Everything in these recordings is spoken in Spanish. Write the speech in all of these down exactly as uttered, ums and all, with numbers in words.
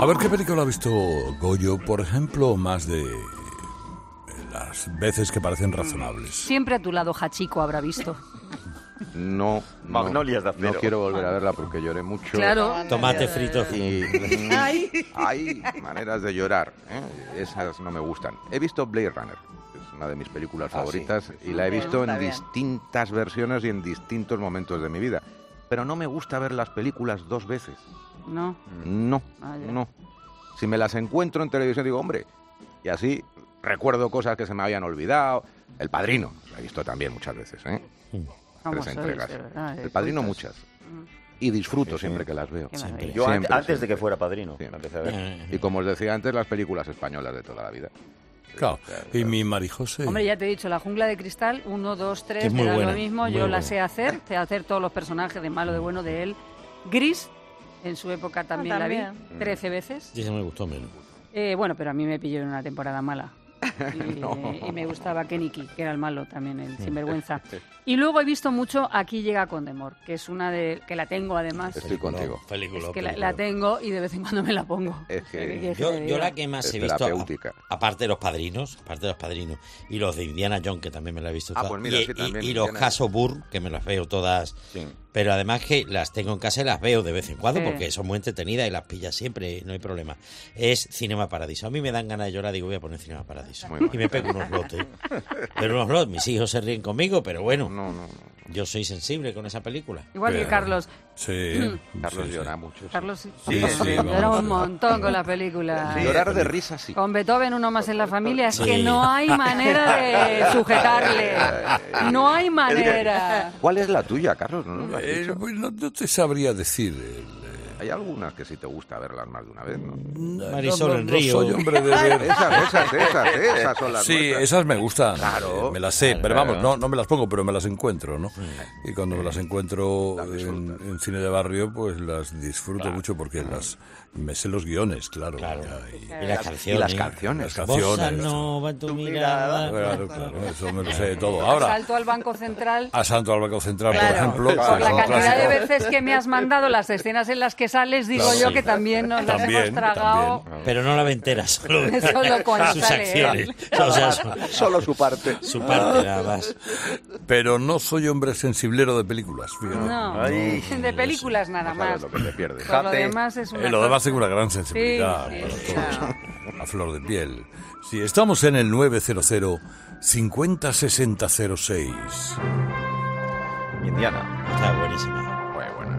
A ver, ¿qué película ha visto Goyo, por ejemplo, más de las veces que parecen razonables? Siempre a tu lado, Hachiko, habrá visto. No, no, Magnolias de acero. no quiero volver a verla porque lloré mucho. Claro. Tomate frito. Y hay maneras de llorar, ¿eh? Esas no me gustan. He visto Blade Runner, que es una de mis películas Ah, favoritas, sí. y la he visto Está en bien. distintas versiones y en distintos momentos de mi vida. Pero no me gusta ver las películas dos veces. No. No, Ah, ya. no. Si me las encuentro en televisión digo, hombre, y así recuerdo cosas que se me habían olvidado. El Padrino, la he visto también muchas veces, ¿eh? ¿Cómo Tres sois, entregas. de verdad, de El Padrino cultos? muchas. Y disfruto siempre que las veo. Qué maravilla. Yo an- Siempre, antes de siempre. que fuera padrino, Siempre. la empecé a ver. Y como os decía antes, las películas españolas de toda la vida. Claro. Y mi Marijose. Hombre, ya te he dicho, la jungla de cristal, uno, dos, tres, Es me muy da lo buena, mismo, muy yo la buena. sé hacer, sé hacer todos los personajes de malo, de bueno, de él. Gris, en su época también, la también. vi, trece veces. Sí, se me gustó menos. Eh, bueno, pero a mí me pilló en una temporada mala. Y, y me gustaba Keniki, que era el malo también, el sinvergüenza. Y luego he visto mucho Aquí llega Condemor, que es una de... que la tengo además. Estoy contigo. Película, Es que la, película. la tengo y de vez en cuando me la pongo. Es que- ¿Qué quieres Yo, te yo diga? la que más Es he visto, terapéutica. a- aparte de los padrinos, aparte de los padrinos, y los de Indiana Jones, que también me la he visto Ah, todas, pues mira, y, sí, y- también y los Indiana Caso Burr, que me las veo todas, Sí. pero además que las tengo en casa y las veo de vez en cuando, Sí. porque son muy entretenidas y las pillas siempre, no hay problema. Es Cinema Paradiso. A mí me dan ganas de llorar, digo, voy a poner Cinema Paradiso. Muy bueno. Y me pego unos lotes. Pero unos lotes, mis hijos se ríen conmigo, pero bueno, No, no, no. yo soy sensible con esa película. Igual que Pero- Carlos. Sí. Carlos sí, sí. llora mucho. sí. Carlos sí. Sí, sí, Llora vamos. un montón con la película. Sí, llorar de risa, sí. Con Beethoven uno más en la familia, es Sí. que no hay manera de sujetarle. No hay manera. ¿Cuál es la tuya, Carlos? ¿No nos lo has Eh, dicho? pues no, no te sabría decir. el, Hay algunas que sí te gusta verlas más de una vez, ¿no? eh, Marisol no, no, en no Río. soy hombre de ver. Esas, esas, esas, esas son las Sí, nuestras. esas me gustan, Claro. eh, me las sé, Claro, pero vamos, claro. no, no me las pongo, pero me las encuentro, ¿no? Y cuando me las encuentro Las en, disfrutas. en cine de barrio, pues las disfruto mucho porque las me sé los guiones, claro. Claro. ya, y- Y las canciones. Y las canciones. Las canciones. Bossa nova en tu mirada. Claro, claro, eso me lo sé todo. Ahora, Salto al Banco Central. a Santo al Banco Central, Claro, por ejemplo, por pues, la un cantidad de clásico. veces que me has mandado las escenas en las que sales, digo Claro, yo sí. que también nos las También, hemos tragado. también. Pero no la ve entera, solo, Solo cuando sus sale acciones. él. O sea, su, Solo su parte. su parte nada más. Pero no soy hombre sensiblero de películas, fíjate. No, Ay. de películas nada No sabes más. lo que te pierdes. Por lo Jate. demás es una Eh, lo cosa- demás tengo una gran sensibilidad, Sí, bueno, sí, todos, a flor de piel. Sí, estamos en el nueve cero cero cincuenta sesenta cero seis. Indiana. Está buenísima. Muy buena.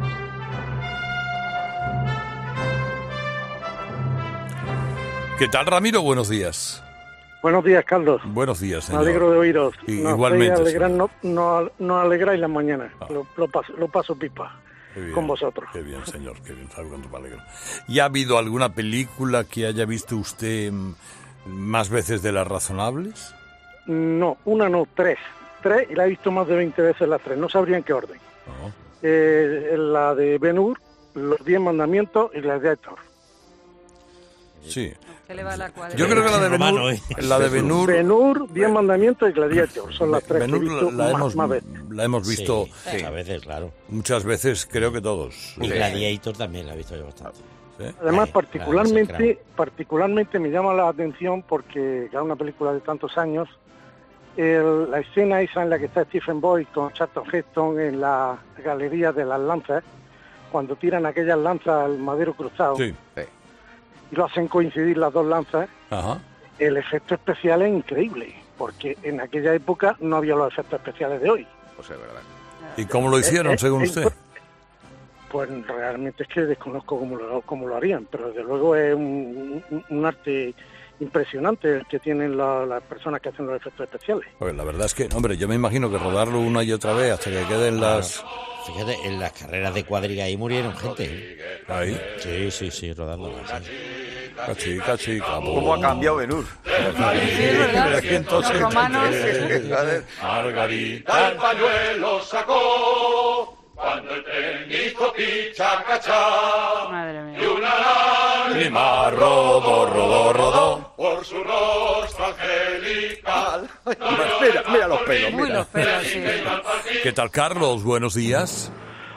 ¿Qué tal, Ramiro? Buenos días. Buenos días, Carlos. Buenos días, Me señor. alegro de oíros. I- Nos igualmente, hacéis alegrar- señor. no, no, no alegráis las mañanas. Ah. Lo, lo paso, lo paso pipa Qué bien, con vosotros. Qué bien, señor, qué bien, sabe cuánto me alegro. ¿Y ha habido alguna película que haya visto usted mm, más veces de las razonables? No, una no, tres. Tres y la he visto más de veinte veces las tres. No sabría en qué orden. No. Eh, la de Ben-Hur, Los Diez Mandamientos y Gladiator. Sí. Se le va la cuadra. Yo creo que la de Romano, Ben-Hur, ¿eh? la de Ben-Hur, Ben-Hur, Diez Mandamientos y Gladiator. Son las tres que he Ben-Hur visto la, más, hemos, más veces. la hemos visto Sí, a veces, claro. muchas veces, creo que todos. Y Sí. Gladiator también la he visto yo bastante. ¿Sí? Además, Ahí, particularmente, claro, ese particularmente me llama la atención porque es una película de tantos años. El- la escena esa en la que está Stephen Boyd con Charlton Heston en la galería de las lanzas, cuando tiran aquellas lanzas al madero cruzado Sí. y lo hacen coincidir las dos lanzas, Ajá. el efecto especial es increíble, porque en aquella época no había los efectos especiales de hoy. Pues es verdad. ¿Y cómo lo hicieron, Eh, eh, según eh, usted? Pues realmente es que desconozco cómo lo, cómo lo harían, pero desde luego es un, un- un arte impresionante el que tienen la- las personas que hacen los efectos especiales. Pues la verdad es que, hombre, yo me imagino que rodarlo una y otra vez hasta que queden las... Fíjate, en las carreras de cuadriga ahí murieron gente. ¿eh? Ahí. Sí, sí, sí, rodándolas. sí. Cachica, chica. ¿Cómo ha cambiado Ben-Hur? Sí, es verdad. Los romanos. Margarita. El pañuelo sacó cuando el tren hizo picha cachá Madre mía. y una lágrima Lima, rodó, rodó, rodó. por su rostro angelical. Mira, mira los pelos, Muy mira. los pelos, sí. ¿Qué tal, Carlos? Buenos días.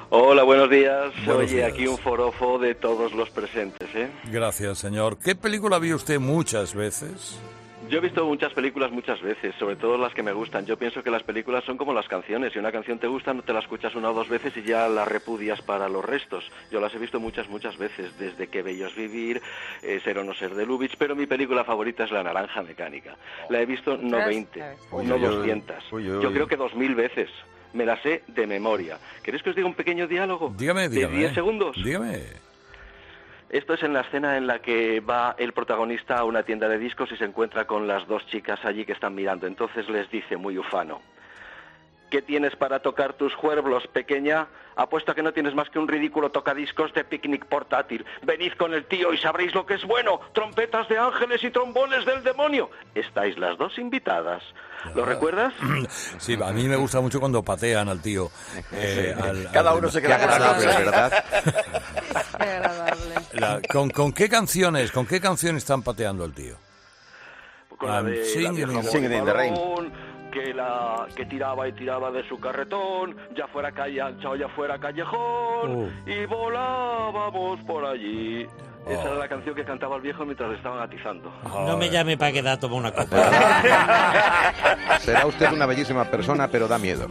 Hola, buenos días. Buenos Oye, días. aquí un forofo de todos los presentes, ¿eh? Gracias, señor. ¿Qué película vio usted muchas veces? Yo he visto muchas películas muchas veces, sobre todo las que me gustan. Yo pienso que las películas son como las canciones. Si una canción te gusta, no te la escuchas una o dos veces y ya la repudias para los restos. Yo las he visto muchas, muchas veces, desde Qué bello es vivir, eh, Ser o no ser de Lubitsch, pero mi película favorita es La naranja mecánica. La he visto no veinte, Uy, no uy, uy. doscientas. Uy, uy. Yo creo que dos mil veces. Me la sé de memoria. ¿Queréis que os diga un pequeño diálogo? Dígame, dígame. ¿De diez segundos? Dígame. Esto es en la escena en la que va el protagonista a una tienda de discos y se encuentra con las dos chicas allí que están mirando. Entonces les dice muy ufano: ¿qué tienes para tocar tus juerblos, pequeña? Apuesto a que no tienes más que un ridículo tocadiscos de picnic portátil. Venid con el tío y sabréis lo que es bueno. Trompetas de ángeles y trombones del demonio. Estáis las dos invitadas. ¿Lo recuerdas? Sí, a mí me gusta mucho cuando patean al tío. eh, al- Cada al- uno se queda con la agradable, cosa. ¿verdad? Qué agradable. La- ¿con, ¿Con qué canciones, con qué canciones están pateando al tío? Con la I'm de singing la vieja in the- Singing in the rain. Balón, que la que tiraba y tiraba de su carretón, ya fuera calle ancha o ya fuera callejón, y volábamos por allí. Esa era la canción que cantaba el viejo mientras le estaban atizando. No me llame para quedar a tomar una copa. Será usted una bellísima persona, pero da miedo.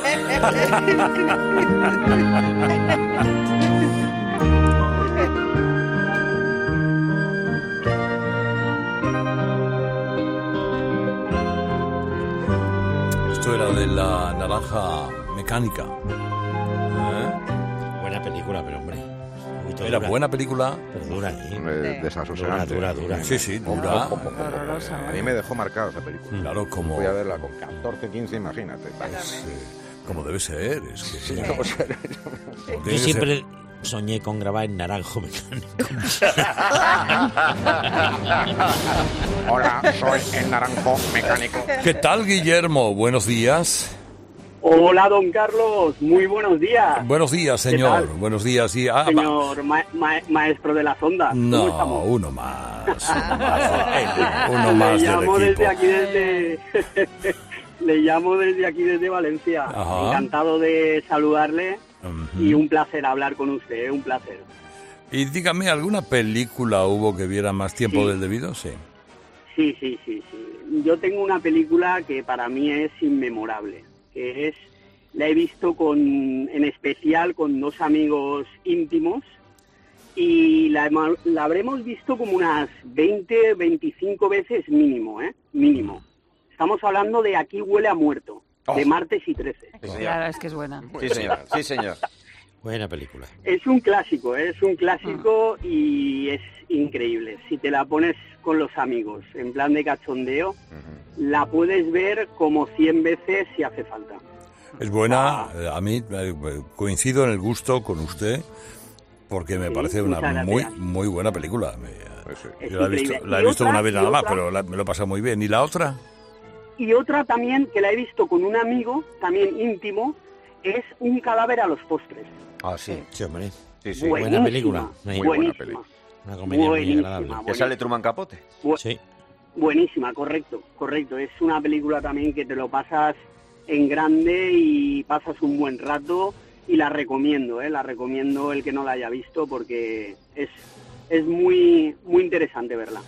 Esto era de La naranja mecánica. Buena película, pero hombre. un poquito Era dura. buena película. Pero dura, ¿eh? Eh, desasosegante. Dura, dura, dura. Sí, sí, dura. A mí me dejó marcada esa película. Claro, como, Voy a verla con catorce, quince, imagínate. es, eh, como debe ser. Es que, Sí, no, o sea, como Yo tiene que siempre soñé con grabar en Naranjo Mecánico. Hola, soy el naranjo mecánico. ser. ¿Qué tal, Guillermo? Buenos días. Hola, don Carlos, muy buenos días. Buenos días, señor. tal? Buenos días. Y, ah, va- Señor ma- ma- maestro de las ondas, ¿cómo No, estamos? uno más. Uno más, uno más Le del llamo equipo. desde aquí, desde... Le llamo desde aquí, desde Valencia. Ajá. Encantado de saludarle Ujú. y un placer hablar con usted, ¿eh? un placer. Y dígame, ¿alguna película hubo que viera más tiempo Sí. del debido? Sí. Sí, sí, sí, sí. Yo tengo una película que para mí es inmemorable, que es, la he visto con, en especial con dos amigos íntimos y la, hemo- la habremos visto como unas veinte, veinticinco veces mínimo, ¿eh? Mínimo. Estamos hablando de Aquí huele a muerto, de martes y trece. Sí, señor. Claro, es que es buena. Sí, señor. Sí, señor. Buena película. Es un clásico, ¿eh? es un clásico y es increíble. Si te la pones con los amigos en plan de cachondeo, la puedes ver como cien veces si hace falta. Es buena. eh, A mí eh, coincido en el gusto con usted porque me Sí, parece una muchas muy gracias. muy buena película. Me- Pues sí. Es Yo la he visto, increíble. la he Y visto otra- una vez y nada más, otra- pero la- me lo he pasado muy bien. ¿Y la otra? Y otra también, que la he visto con un amigo, también íntimo, es Un cadáver a los postres. Ah, sí. Sí, hombre. Sí, sí. Buena Buenísima, película. Muy buena buenísima, peli. Una comedia muy buenísima, agradable. Que sale Truman Capote. Bu- Sí. Buenísima, correcto, correcto. Es una película también que te lo pasas en grande y pasas un buen rato y la recomiendo, ¿eh? La recomiendo el que no la haya visto porque es, es muy, muy interesante verla.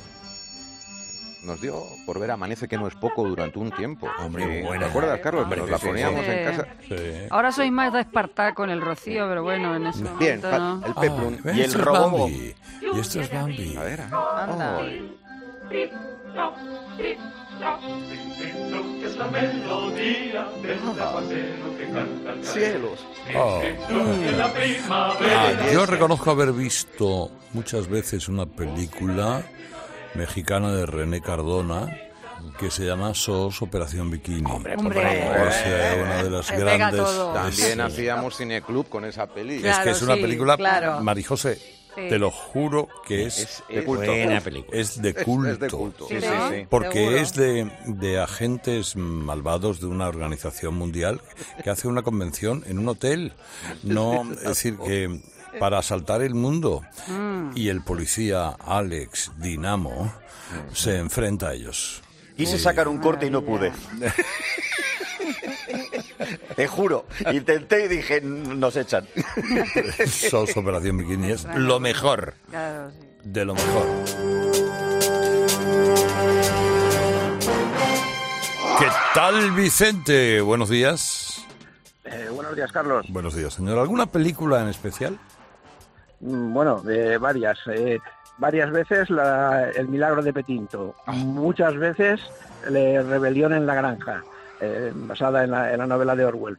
Nos dio por ver Amanece, que no es poco, durante un tiempo. Hombre, Sí, buena. ¿Te acuerdas, Carlos? Hombre, Nos la sí, sí, poníamos sí. en casa. Sí. Ahora soy más de Espartaco con el Rocío, pero bueno, en ese Bien, momento pa- no. el Peplum. Ah, Y el esto es Robobo. Bambi. Y esto es Bambi. A ver, Anda. ay. Que es la melodía del aguacero que canta el Cielos. Oh. en la primavera. Ah, yo reconozco haber visto muchas veces una película mexicana de René Cardona que se llama S O S Operación Bikini. Hombre. O sea, una de las Se pega grandes... todo. También Sí. hacíamos cineclub con esa peli. Es Claro, que es una sí, película, claro. Marijose, Sí. te lo juro que es, Es- De es- culto. Buena película. es de es- culto. es de culto. Sí, sí, ¿No? sí. Porque Seguro. es de, de agentes malvados de una organización mundial que hace una convención en un hotel. No, es decir, que para asaltar el mundo. Y el policía Alex Dinamo se enfrenta a ellos. Quise sacar un corte y no pude. Te juro, intenté y dije, nos echan. Sos Operación Bikini es lo mejor. Claro, sí. De lo mejor. ¿Qué tal, Vicente? Buenos días. Eh, buenos días, Carlos. Buenos días, señor. ¿Alguna película en especial? Mm, Bueno, eh, varias. Eh, varias veces la- El milagro de Petinto. Muchas veces la Rebelión en la granja, eh, basada en la, en la novela de Orwell.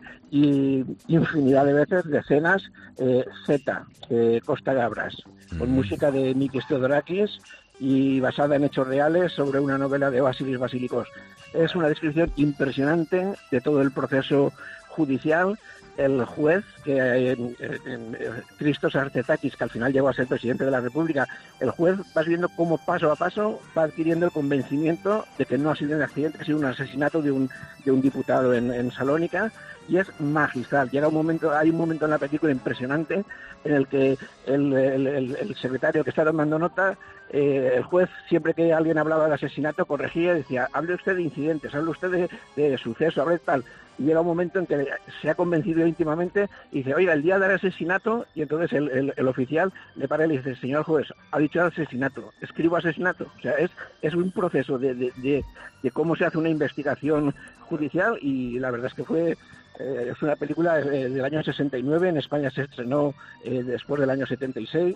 Y infinidad de veces decenas eh, Z, eh, Costa Gabras, con Mm. música de Mikis Theodorakis y basada en hechos reales sobre una novela de Vasilis Vasilikos. Es una descripción impresionante de todo el proceso judicial. El juez, que eh, eh, eh, Christos Artezakis, que al final llegó a ser presidente de la República, el juez vas viendo cómo paso a paso va adquiriendo el convencimiento de que no ha sido un accidente, ha sido un asesinato de un, de un diputado en, en Salónica, y es magistral. Llega un momento, hay un momento en la película impresionante en el que el, el- el- el secretario que está tomando nota, eh, el juez, siempre que alguien hablaba de asesinato, corregía y decía, hable usted de incidentes, hable usted de, de suceso, hable de tal. Y llega un momento en que se ha convencido íntimamente y dice, oiga, el día del asesinato, y entonces el, el- el oficial le para y le dice, señor juez, ha dicho asesinato, escribo asesinato. O sea, es, es un proceso de, de, de, de cómo se hace una investigación judicial, y la verdad es que fue... eh, es una película eh, del año sesenta y nueve, en España se estrenó eh, después del año setenta y seis,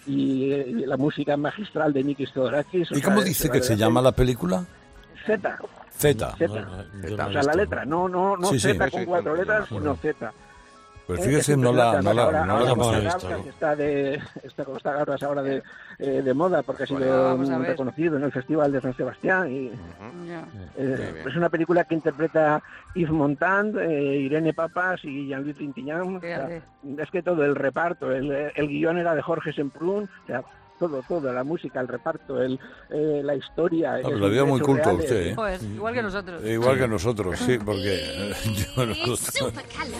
y eh, la música magistral de Mikis Theodorakis. o ¿Y sea, cómo se dice va que de se la llama peli- la película? Z. Z. Z. No, no, yo no O he sea, la visto. letra, no, no, no Sí, sí. Z Sí, con sí, cuatro sí, letras, sí. sino Z. Pues Eh, fíjese, es no la, impresionante. no la, Ahora- no ahora la tampoco la he Costa conocía. visto. Gabras está de esta Costa Gabras ahora de, eh, de moda, porque ha sido Bueno, vamos a ver. reconocido en el Festival de San Sebastián, y Ya. eh, bien. es una película que interpreta Yves Montand, eh, Irene Papas y Jean-Luc Trintignant. O sea, Fíjate. es que todo el reparto, el, el guión era de Jorge Semprún, o sea, todo, todo, la música, el reparto, el, eh, la historia. pero es la veo de muy hechos culto reales. usted, ¿eh? Pues, igual que nosotros. Igual que nosotros, sí, porque eh, yo no-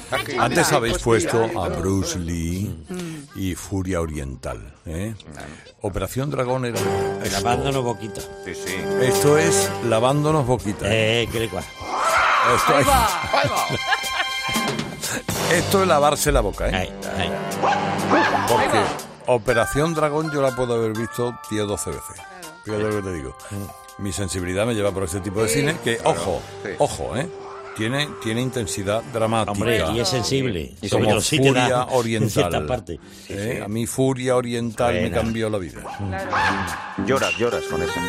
antes habéis puesto a Bruce Lee y Furia Oriental, ¿eh? Operación Dragón era esto, Lavándonos boquita. Sí, sí. esto es lavándonos boquita. Eh, ¿qué le cual? Esto, Ahí es, va. esto es lavarse la boca, ¿eh? Ahí, ahí. Porque Operación Dragón yo la puedo haber visto diez o doce veces. Fíjate lo que te digo. Mi sensibilidad me lleva por este tipo de cine que, ojo, sí. ojo, ¿eh? Tiene, tiene intensidad dramática. Hombre, y es sensible. Y Sobre como todo si te Furia da Oriental. en cierta parte. ¿eh? A mí Furia Oriental me Buena. cambió la vida. Claro. Lloras, lloras con esa.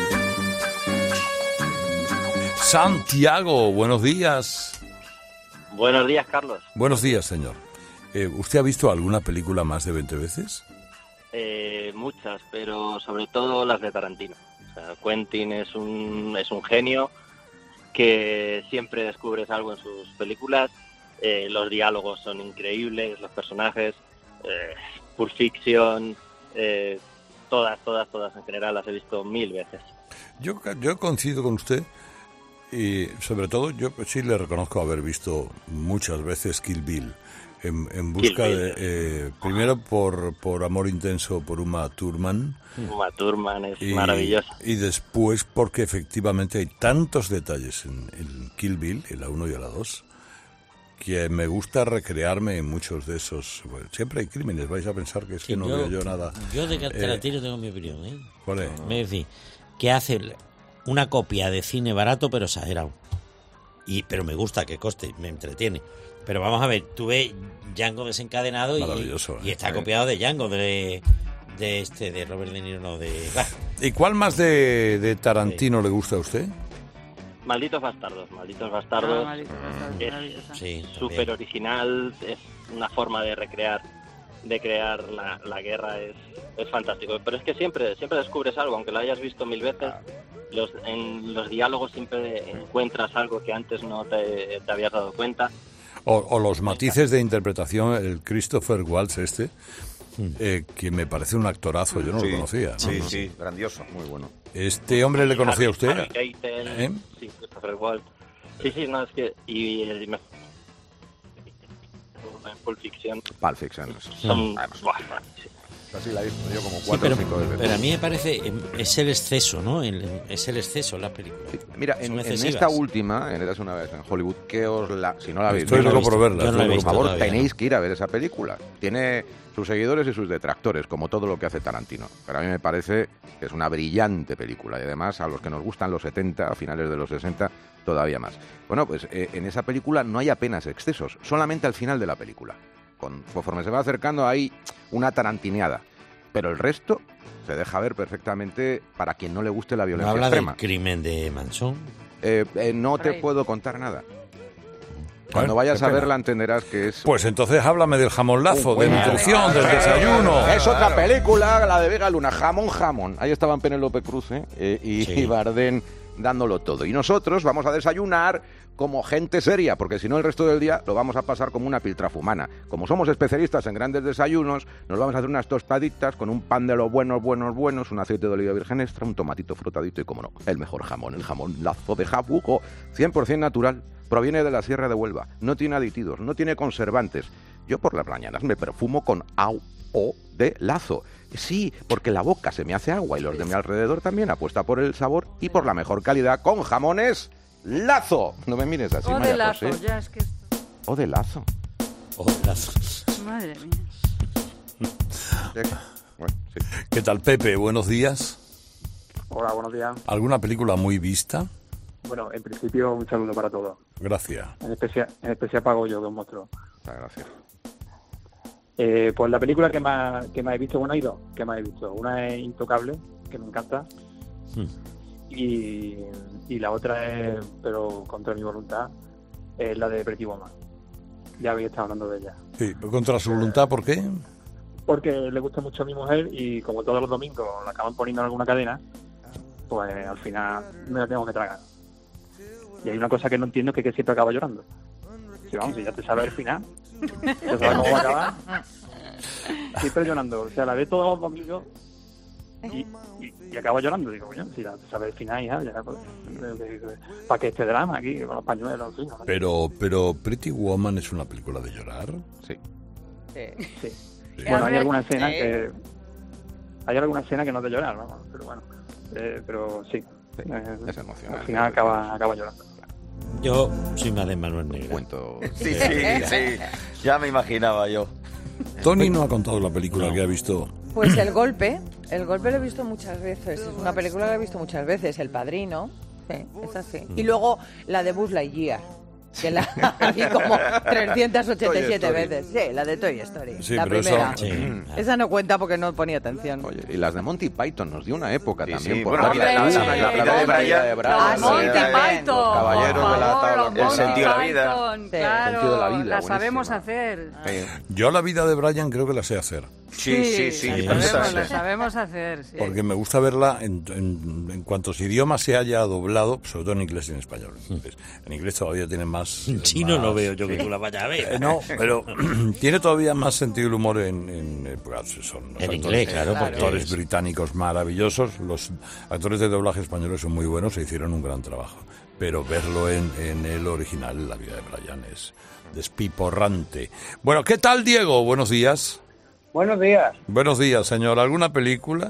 Santiago, buenos días. Buenos días, Carlos. Buenos días, señor. Eh, ¿Usted ha visto alguna película más de veinte veces? Eh, muchas, pero sobre todo las de Tarantino. O sea, Quentin es un, es un genio que siempre descubres algo en sus películas. Eh, los diálogos son increíbles, los personajes, eh, Pulp Fiction, eh, todas, todas, todas en general las he visto mil veces. Yo, yo coincido con usted y sobre todo yo sí le reconozco haber visto muchas veces Kill Bill en, en busca Kill Bill. de eh, primero por, por Amor Intenso por Uma Thurman Uma Thurman es y, maravillosa. y después porque efectivamente hay tantos detalles en, en Kill Bill, en la uno y en la dos, que me gusta recrearme en muchos de esos. Bueno, siempre hay crímenes, vais a pensar que es que no yo, veo yo nada. Yo de Eh, Tarantino tengo mi opinión, ¿eh? ¿Cuál es? Es decir, que hace una copia de cine barato pero exagerado. Y, pero me gusta que coste, me entretiene. Pero vamos a ver, tú ves Django desencadenado y, Maravilloso, y ¿eh? está Sí. copiado de Django, de, de este, de Robert De Niro, no, de... bah, ¿Y cuál más de, de Tarantino le gusta a usted? Malditos Bastardos, Malditos Ah, Bastardos. Malditos Bastardos, es maravillosa. sí, también. súper original, es una forma de recrear de crear la, la guerra, es, es fantástico. Pero es que siempre siempre descubres algo, aunque lo hayas visto mil veces, los, en los diálogos siempre encuentras algo que antes no te, te habías dado cuenta. O, o los matices de interpretación, el Christopher Waltz este, eh, que me parece un actorazo, yo no Sí, lo conocía. ¿no? Sí, sí, grandioso, muy bueno. ¿Este hombre le conocía a usted? Harvey Keitel, ¿Eh? sí, Christopher Waltz. Sí, sí, no, es que... Y, y me- en Pulp Fiction Pulp Fiction. son... Además, buah, sí. Así la he visto yo como Sí, cuatro pero, o cinco veces. pero a mí me parece, em, es el exceso, ¿no? El- es el exceso las películas. Sí, mira, en, Son en excesivas. esta última, en Eras una vez en Hollywood, que os la, si no la habéis Estoy visto, loco por verla. Yo no la he por visto favor, todavía, tenéis ¿no? que ir a ver esa película. Tiene sus seguidores y sus detractores, como todo lo que hace Tarantino. Pero a mí me parece que es una brillante película. Y además, a los que nos gustan los setenta, a finales de los sesenta, todavía más. Bueno, pues eh, en esa película no hay apenas excesos, solamente al final de la película. Con, conforme se va acercando hay una tarantineada. Pero el resto se deja ver perfectamente para quien no le guste la ¿No violencia habla extrema. del crimen de Manson? Eh, eh, no te Rey. puedo contar nada. Cuando Bueno, vayas qué a pena. verla entenderás que es... Pues entonces háblame del jamonlazo, Uh, de bueno. nutrición, del desayuno. Es otra película, la de Vega Luna, Jamón Jamón. Ahí estaban Penélope Cruz ¿eh? Eh, y, Sí. y Bardem dándolo todo. Y nosotros vamos a desayunar como gente seria, porque si no el resto del día lo vamos a pasar como una piltrafumana. Como somos especialistas en grandes desayunos, nos vamos a hacer unas tostaditas con un pan de los buenos, buenos, buenos, un aceite de oliva virgen extra, un tomatito frotadito y, como no, el mejor jamón, el jamón lazo de Jabugo, cien por ciento natural. Proviene de la Sierra de Huelva, no tiene aditivos, no tiene conservantes. Yo por las mañanas me perfumo con au o de lazo. Sí, porque la boca se me hace agua y los de mi alrededor también apuesta por el sabor y por la mejor calidad con jamones Lazo. No me mires así, O de María lazo, José. ya es que esto... O de Lazo. O de lazo. Madre mía. Bueno, sí. ¿Qué tal, Pepe? Buenos días. Hola, buenos días. ¿Alguna película muy vista? Bueno, en principio un saludo para todos. Gracias. En especial, en especial pago yo, Don Monstruo. Muchas gracias. Eh, pues la película que más, que más he visto, bueno, hay dos que más he visto. Una es Intocable, que me encanta. Hmm. Y, y la otra es, pero contra mi voluntad, es la de Pretty Woman. Ya había estado hablando de ella. Sí, contra su voluntad, ¿por qué? Porque le gusta mucho a mi mujer y como todos los domingos la acaban poniendo en alguna cadena, pues al final me la tengo que tragar. Y hay una cosa que no entiendo, que es que siempre acaba llorando. Si vamos, si ya te sabes el final, ya sabes cómo va a acabar. Siempre llorando. O sea, la ve todos los domingos y, y, y acaba llorando. Digo, coño, si ya te sabes el final, hija, ya, pues, ¿para qué este drama aquí con los pañuelos? En fin, ¿no? Pero, pero Pretty Woman es una película de llorar. Sí. Sí. Sí. Sí. Bueno, hay alguna escena Sí. que hay alguna escena que no es de llorar, ¿no? Pero bueno, eh, pero sí. Sí, Eh, es emocionante. Al final acaba, acaba llorando. Yo soy más de Manuel Negra. Cuento. Sí, sí, sí. Ya me imaginaba yo. Tony no ha contado la película que ha visto. Pues El Golpe, El Golpe lo he visto muchas veces, es una película que he visto muchas veces, El Padrino, sí, es así. Y luego la de Buzz Lightyear, que la vi como trescientas ochenta y siete Toy Story. veces. Sí, la de Toy Story, Sí, la pero eso- primera. Sí. Esa no cuenta porque no ponía atención. Oye, y las de Monty Python nos dio una época Sí, también. sí, por bueno, la vida, hombre, la, sí. la, la, La vida de Brian. Brian, de Brian, Los sí, Monty sí, sí. Python, Los caballeros por de la favor, tabla. los El Monty sentido de la vida. Python, Sí. claro, El sentido de la vida, la buenísima. sabemos hacer. Eh, Yo la vida de Brian creo que la sé hacer. Sí, sí, sí. la sí, sabemos, perfectamente. la sabemos hacer. Sí. Porque me gusta verla en, en, en cuantos idiomas se haya doblado, sobre todo en inglés y en español. Entonces, en inglés todavía tiene más... En chino más- no veo yo que tú la vayas a ver. Eh, no, pero tiene todavía más sentido el humor en, en, eh, pues, son los En actores- inglés, claro, porque actores es- británicos maravillosos, los actores de doblaje españoles son muy buenos, se hicieron un gran trabajo, pero verlo en, en el original, la vida de Brian, es despiporrante. Bueno, ¿qué tal, Diego? Buenos días. Buenos días. Buenos días, señor. ¿Alguna película?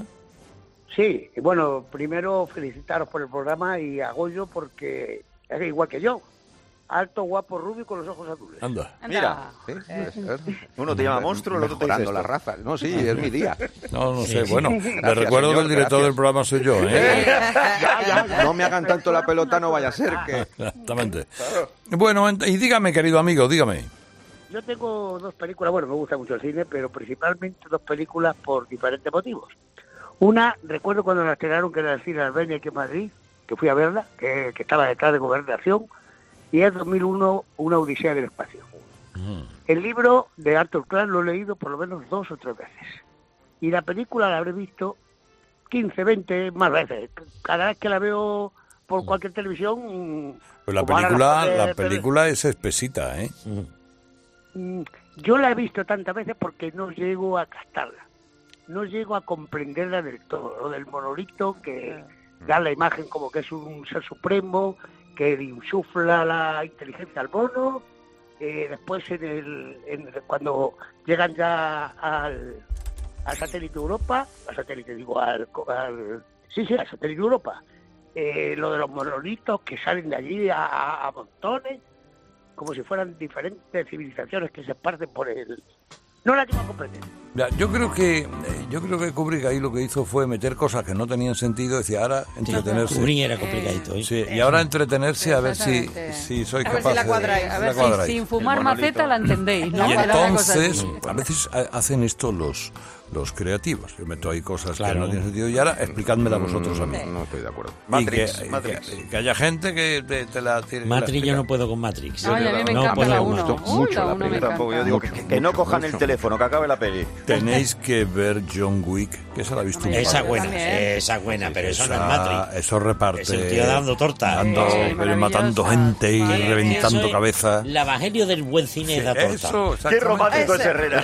Sí, y bueno, primero felicitaros por el programa y a Goyo porque es igual que yo. Alto, guapo, rubio y con los ojos azules. Anda. Mira, sí, puede ser. uno te llama monstruo, el otro te dice Mejorando esto. las razas. No, sí, es mi día. No, no sé. Sí. Bueno, le Gracias, recuerdo señor, que el director gracias. del programa soy yo, ¿eh? Ya, ya, no me hagan tanto la pelota, no vaya a ser que... Exactamente. Bueno, ent- y dígame, querido amigo, dígame. Yo tengo dos películas, bueno, me gusta mucho el cine, pero principalmente dos películas por diferentes motivos. Una, recuerdo cuando la estrenaron, que era el cine Albania aquí en Madrid, que fui a verla, que, que estaba detrás de Gobernación, y es dos mil uno, Una Odisea del Espacio. El libro de Arthur Clarke lo he leído por lo menos dos o tres veces. Y la película la habré visto quince, veinte más veces. Cada vez que la veo por cualquier televisión... Pues la como ahora película, las- la película es espesita, ¿eh? Mm, Yo la he visto tantas veces porque no llego a captarla, no llego a comprenderla del todo, lo del monolito que da la imagen como que es un ser supremo, que insufla la inteligencia al mono, eh, después en el, en- cuando llegan ya al, al satélite Europa, al satélite digo, al, al sí, sí, al satélite Europa, eh, lo de los monolitos que salen de allí a, a, a montones, como si fueran diferentes civilizaciones que se esparcen por el... No la tengo a comprender. Ya, yo creo que eh, yo creo que Kubrick ahí lo que hizo fue meter cosas que no tenían sentido, decía, ahora entretenerse. Kubrick era complicadito, ¿eh? Sí, y ahora entretenerse a ver si, si soy A ver capaz si la de... cuadráis. A ver si cuadráis. sin fumar maceta la entendéis, ¿no? Y Era una cosa entonces, así. a veces ha- hacen esto los los creativos. Yo meto ahí cosas Claro. que no tienen sentido y ahora explicádmela vosotros a mí. No estoy de acuerdo. Y Matrix, que, Matrix. que- que haya gente que te, te la tire. Matrix la yo no puedo con Matrix. Ay, a mí me no encanta puedo la con uno. Matrix. Uy, la uno me Yo tampoco, yo encanta. digo que, que no cojan el teléfono, que acabe la peli. Tenéis que ver John Wick, que esa la ha visto un Esa padre. buena, También. esa buena, pero eso no es Esa- Matrix. Eso reparte. Es el tío dando torta. dando- Sí, pero maravillosa. matando gente y Vale, reventando Eso es cabeza. El evangelio del buen cine Sí, es la torta. eso, Qué romántico Ese. es Herrera.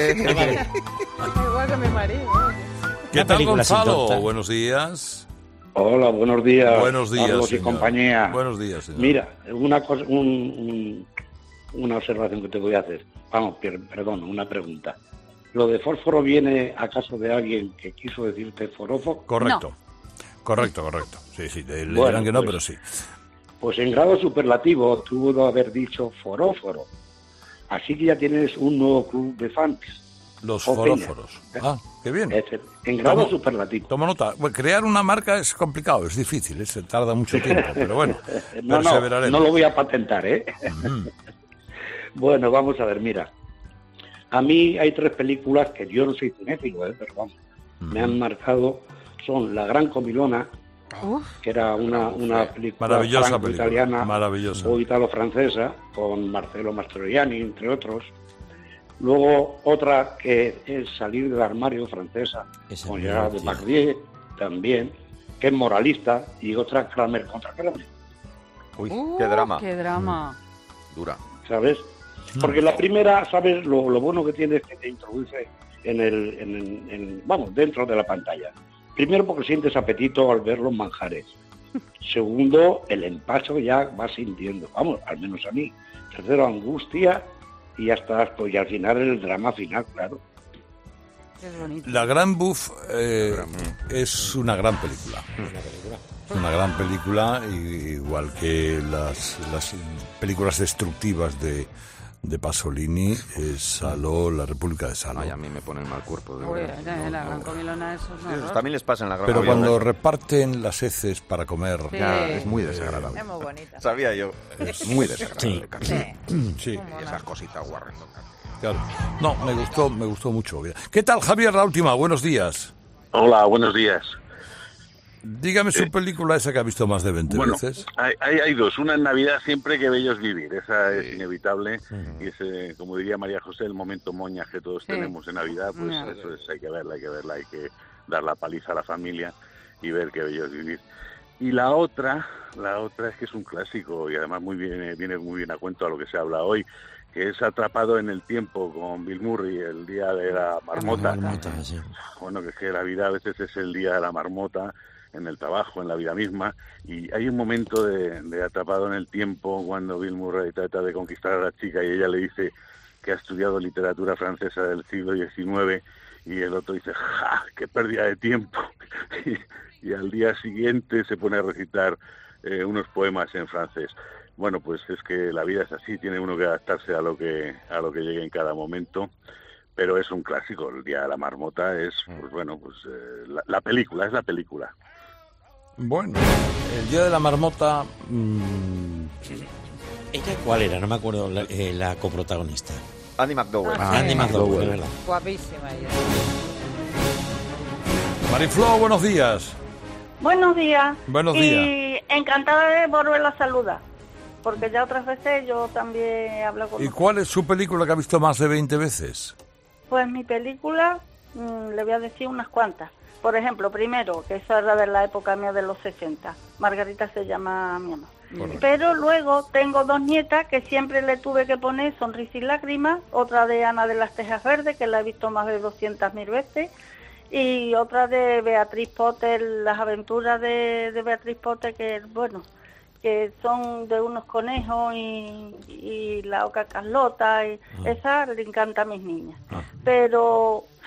Igual que mi marido. ¿Qué Una tal, película sin Gonzalo? torta. Buenos días. Hola, buenos días. Buenos días, Carlos y señor. compañía. Buenos días, señor. Mira, una cosa, un, un- una observación que te voy a hacer. Vamos, per- perdón, una pregunta. ¿Lo de fósforo viene acaso de alguien que quiso decirte forofo? Correcto. Correcto, correcto. Sí, sí, le Bueno, dirán que no, pues- pero sí. Pues en grado superlativo tuvo de haber dicho foróforo. Así que ya tienes un nuevo club de fans. Los O peña. foróforos. Ah, qué bien. Ese, en grado Tomo- superlativo. Toma nota. Bueno, crear una marca es complicado, es difícil, ¿eh? Se tarda mucho tiempo, pero bueno, No, no, perseveraremos. no lo voy a patentar, ¿eh? Ujú. Bueno, vamos a ver, mira. A mí hay tres películas que yo no soy cinéfilo, ¿eh? Pero vamos, me han marcado. Son La Gran Comilona, que era una, una película Maravillosa película, franco-italiana maravillosa. o italo-francesa, con Marcello Mastroianni, entre otros. Luego otra que es Salir del armario, francesa, Esa con es muy Gerard divertida. Depardieu también, que es moralista, y otra Kramer contra Kramer, Uy, Uh, qué drama. Qué drama. Dura. ¿sabes? Porque la primera, ¿sabes? Lo, lo bueno que tiene es que te introduce en el, en, en- en- vamos, dentro de la pantalla. Primero porque sientes apetito al ver los manjares. Segundo, el empacho ya vas sintiendo, vamos, al menos a mí. Tercero, angustia y ya estás, pues y al final el drama final, claro. Es bonito. La Gran Buff eh, es una gran película. Es una gran película, y- igual que las, las películas destructivas de, de Pasolini, es Saló, La República de Saló. Ay, a mí me pone el mal cuerpo. De Uy, verdad. ya, No, la no. gran comilona, eso es un Eso horror. también les pasa en la gran Pero Comilona. cuando reparten las heces para comer, Sí. Ya, es muy desagradable. Es muy bonita. Sabía yo. Es muy desagradable. Sí. Carlos. sí, Y esas cositas guarrendocas. claro. No, me gustó, me gustó mucho. ¿Qué tal, Javier, la última? Buenos días. Hola, buenos días. Dígame su película esa que ha visto más de veinte Bueno, veces. hay, hay, hay dos. Una en Navidad, Siempre que bello es vivir. Esa es inevitable. Y ese, como diría María José, el momento moña que todos Sí. tenemos en Navidad, pues Ya. eso es, hay que verla, hay que verla, hay que dar la paliza a la familia y ver qué bello es vivir. Y la otra, la otra es que es un clásico y además muy bien, viene muy bien a cuento a lo que se habla hoy, que es Atrapado en el tiempo con Bill Murray, el día de la marmota. Marmota, sí. Bueno, que es que la vida a veces es el día de la marmota, en el trabajo, en la vida misma, y hay un momento de, de Atrapado en el tiempo cuando Bill Murray trata de conquistar a la chica y ella le dice que ha estudiado literatura francesa del siglo diecinueve y el otro dice, ¡ja! ¡Qué pérdida de tiempo! y, y al día siguiente se pone a recitar eh, unos poemas en francés. Bueno, pues es que la vida es así, tiene uno que adaptarse a lo que a lo que llegue en cada momento, pero es un clásico. El día de la marmota es, pues bueno, pues eh, la, la película, es la película. Bueno, el Día de la Marmota... mmm, ¿Ella cuál era? No me acuerdo la, eh, la coprotagonista. Andy McDowell. Ah, Andy McDowell, es verdad. Guapísima ella. Mariflor, buenos días. Buenos días. Buenos y días. encantada de volverla a saludar, porque ya otras veces yo también hablo con ¿Y usted. cuál es su película que ha visto más de veinte veces? Pues mi película, mmm, le voy a decir unas cuantas. Por ejemplo, primero, que eso era de la época mía de los sesenta. Margarita se llama mi mamá. Correcto. Pero luego tengo dos nietas que siempre le tuve que poner Sonrisa y Lágrimas, otra de Ana de las Tejas Verdes, que la he visto más de doscientas mil veces, y otra de Beatriz Potter, Las aventuras de, de Beatriz Potter, que bueno, que son de unos conejos y, y la oca Carlota, y esa le encanta a mis niñas. Pero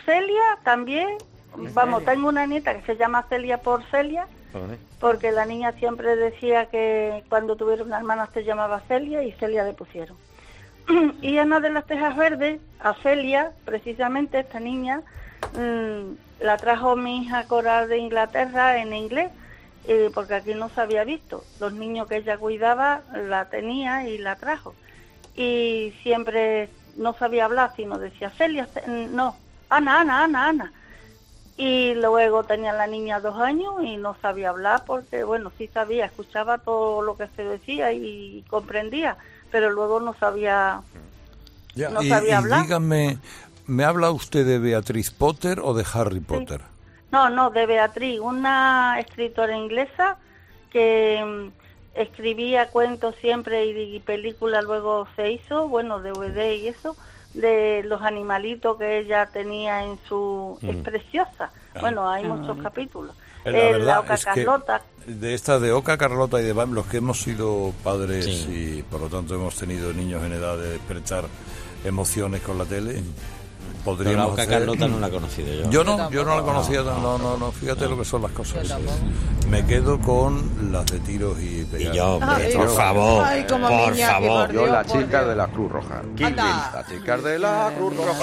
Celia también, vamos, tengo una nieta que se llama Celia por Celia, porque la niña siempre decía que cuando tuviera una hermana se llamaba Celia y Celia le pusieron. Y Ana de las Tejas Verdes, a Celia, precisamente esta niña, mmm, la trajo mi hija Coral de Inglaterra en inglés, eh, porque aquí no se había visto. Los niños que ella cuidaba la tenía y la trajo. Y siempre no sabía hablar, sino decía Celia, no, Ana, Ana, Ana, Ana. Y luego tenía la niña dos años y no sabía hablar porque, bueno, sí sabía, escuchaba todo lo que se decía y comprendía, pero luego no sabía, ya, no y, sabía y hablar. Dígame, ¿me habla usted de Beatriz Potter o de Harry Potter? Sí. No, no, de Beatriz, una escritora inglesa que mmm, escribía cuentos siempre y, y películas luego se hizo, bueno, D V D y eso, de los animalitos que ella tenía en su... Mm. Es preciosa. Ah. Bueno, hay ah, muchos vale. capítulos. La eh, verdad la Oca es Carlota. Que de esta de Oca Carlota y de Bam, los que hemos sido padres sí. y por lo tanto hemos tenido niños en edad de despertar emociones con la tele, podríamos Pero la Oca hacer... Carlota no la he conocido yo. Yo no, yo no la conocía, no, no, no, no fíjate no. lo que son las cosas. Me quedo con las de tiros y pegar. Y yo, hombre, Ay, por favor, Ay, por Miñaki, favor. Yo, la chica de la Cruz Roja. Kill Bill, la chica de la Cruz Roja.